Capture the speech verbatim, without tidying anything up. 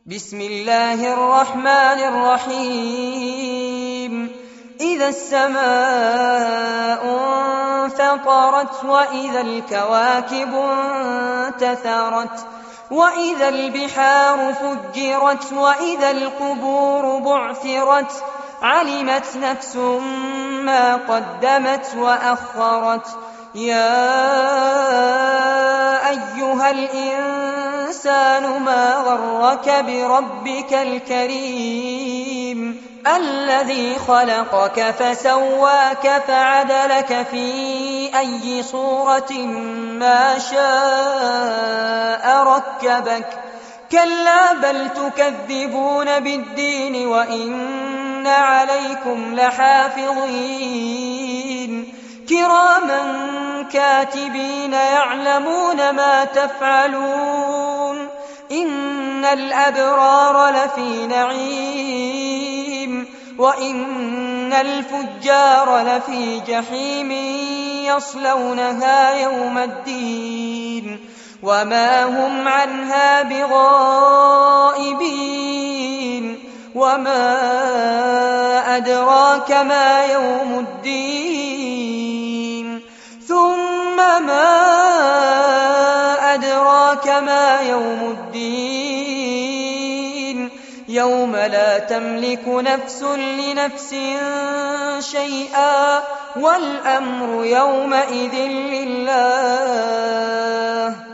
بسم الله الرحمن الرحيم إذا السماء انفطرت وإذا الكواكب انتثرت وإذا البحار فجرت وإذا القبور بعثرت علمت نفس ما قدمت وأخرت يا أيها الإنسان ما غرك بربك الكريم الذي خلقك فسواك فعدلك في أي صورة ما شاء ركبك كلا بل تكذبون بالدين وإن عليكم لحافظين كراما كاتبين يعلمون ما تفعلون إن الأبرار لفي نعيم وإن الفجار لفي جحيم يصلونها يوم الدين وما هم عنها بغائبين وما أدراك ما يوم الدين ثم ما أدراك ما يوم الدين يوم لا تملك نفس لنفس شيئا والأمر يومئذ لله